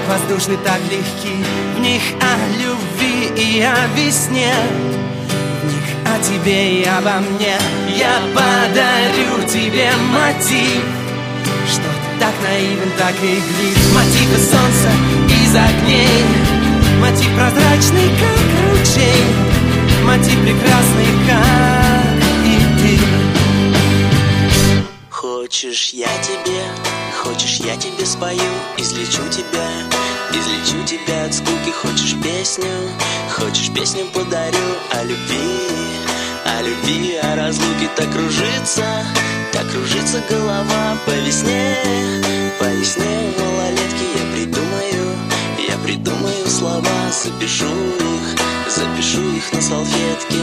воздушны, так легки. В них о любви и о весне, в них о тебе и обо мне. Я подарю тебе мотив, что так наивен, так иглив. Мотив из солнца, из огней, мотив прозрачный, как ручей, мотив прекрасный, как и ты. Хочешь я тебе спою, излечу тебя от скуки. Хочешь песню подарю о любви, о разлуке. Так кружится голова по весне у малолетки. Я придумаю слова, запишу их на салфетке.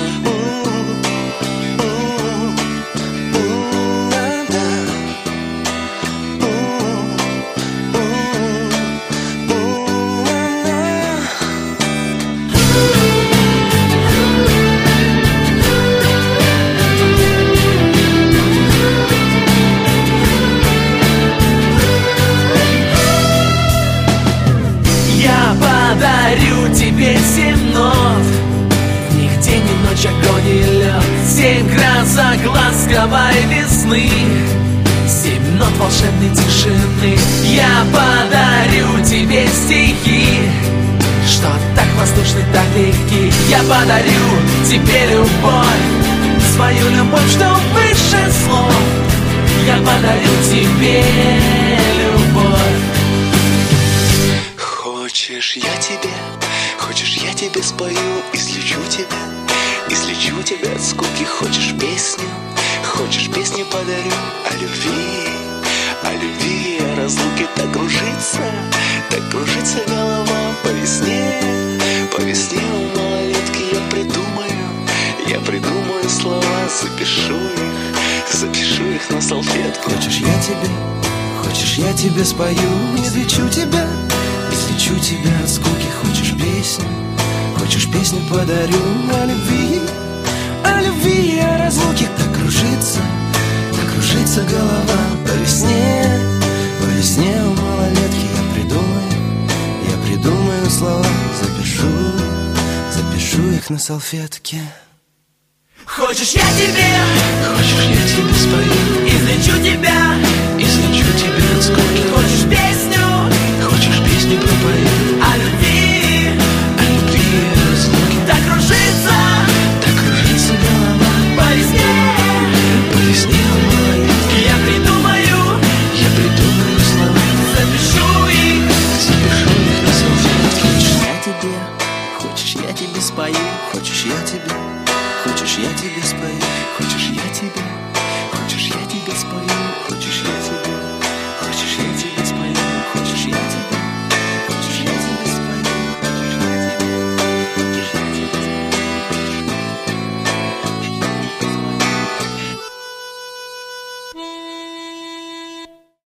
Подарю тебе 7 нот, в них день и ночь, огонь и лед. 7 красок ласковой весны, 7 нот волшебной тишины. Я подарю тебе стихи, что так воздушны, так легки. Я подарю тебе любовь, свою любовь, что выше слов. Я подарю тебе любовь. Хочешь я тебе спою, излечу тебя от скуки. Хочешь песню подарю о любви, о разлуке. Так кружится голова по весне у малолетки. Я придумаю слова, запишу их на салфетку. Хочешь я тебе спою, излечу тебя от скуки. Хочешь песню подарю о любви, о разлуке. Так кружится голова по весне у малолетки. Я придумаю слова, запишу их на салфетке. Хочешь я тебе спою, излечу тебя от скуки. Хочешь песню